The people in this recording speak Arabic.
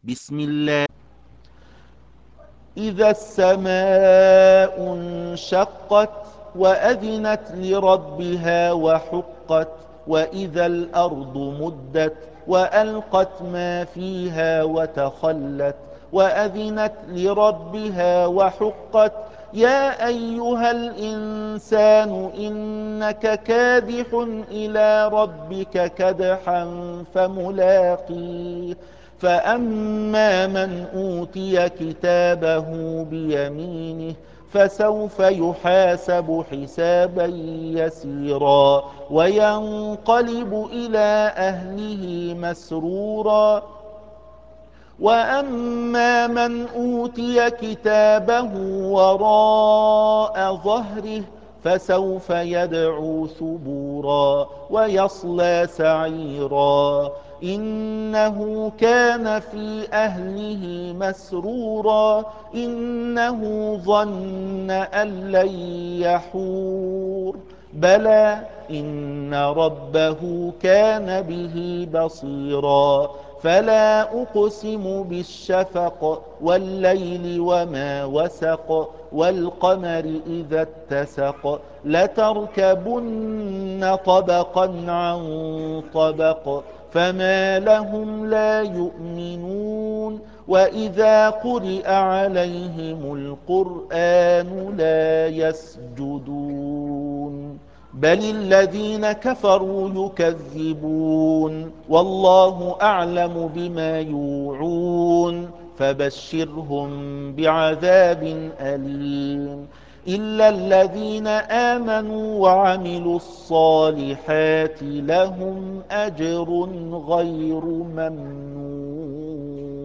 بسم الله. إذا السماء انشقت وأذنت لربها وحقت وإذا الأرض مدت وألقت ما فيها وتخلت وأذنت لربها وحقت يا أيها الإنسان إنك كادح إلى ربك كدحا فملاقيه فأما من أوتي كتابه بيمينه فسوف يحاسب حسابا يسيرا وينقلب إلى أهله مسرورا وأما من أوتي كتابه وراء ظهره فسوف يدعو ثبورا ويصلى سعيرا إنه كان في أهله مسرورا إنه ظن أن لن يحور بلى إن ربه كان به بصيرا فلا أقسم بالشفق والليل وما وسق والقمر إذا اتسق لتركبن طبقا عن طبق فما لهم لا يؤمنون وإذا قرئ عليهم القرآن لا يسجدون بل الذين كفروا يكذبون والله أعلم بما يوعون فبشرهم بعذاب أليم إلا الذين آمنوا وعملوا الصالحات لهم أجر غير ممنون.